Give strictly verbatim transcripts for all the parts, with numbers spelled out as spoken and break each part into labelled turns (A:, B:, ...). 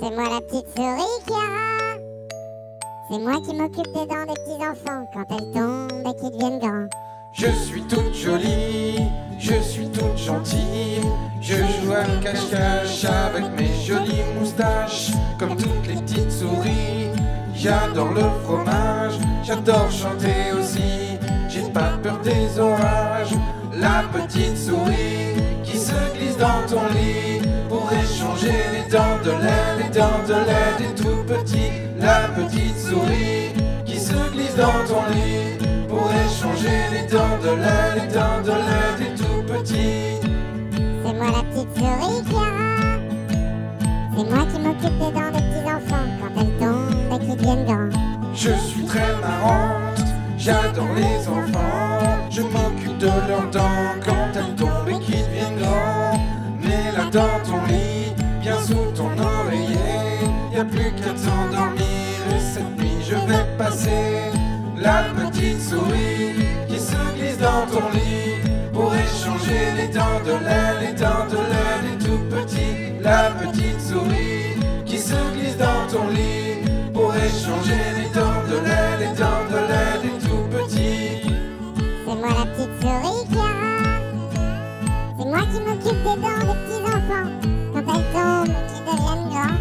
A: C'est moi la petite souris, Chiara. C'est moi qui m'occupe des dents des petits enfants quand elles tombent et qu'ils deviennent grands.
B: Je suis toute jolie, je suis toute gentille. Je joue à cache-cache avec mes jolies moustaches. Comme toutes les petites souris, j'adore le fromage. J'adore chanter aussi, j'ai pas peur des orages. La petite souris qui se glisse dans ton lit pour échanger les dents de lait, les dents de lait des tout petits. La petite souris qui se glisse dans ton lit pour échanger les dents de lait, les dents de lait des tout petits.
A: C'est moi la petite souris, Chiara. C'est moi qui m'occupe des dents des petits enfants quand elles tombent et qu'ils deviennent grands.
B: Je suis très marrante, j'adore les enfants. Je m'occupe de leurs dents quand elles tombent et qu'ils deviennent grands. Mets-la dans ton lit, bien sous ton oreiller. Y'a plus qu'à t'endormir et cette nuit je vais passer. La petite souris qui se glisse dans ton lit pour échanger les dents de lait, les dents de lait des tout petits. La petite souris qui se glisse dans ton lit pour échanger les dents de lait, les dents de lait des tout petits.
A: C'est moi la petite souris, Chiara. C'est moi qui m'occupe des dents des petits enfants quand elles tombent et qu'ils deviennent grands.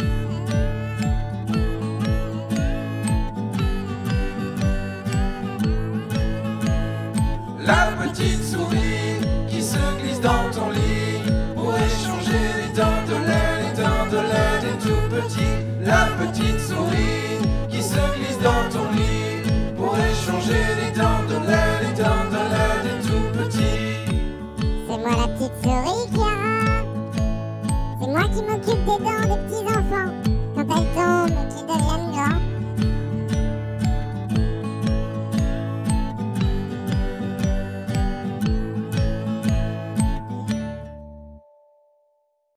B: La petite souris qui se glisse dans ton lit pour échanger les dents de lait, les dents de lait des tout petits. La petite souris qui se glisse dans ton lit pour échanger les dents de lait, les dents de lait des tout petits.
A: C'est moi la petite souris, Chiara. C'est moi qui m'occupe des dents des petits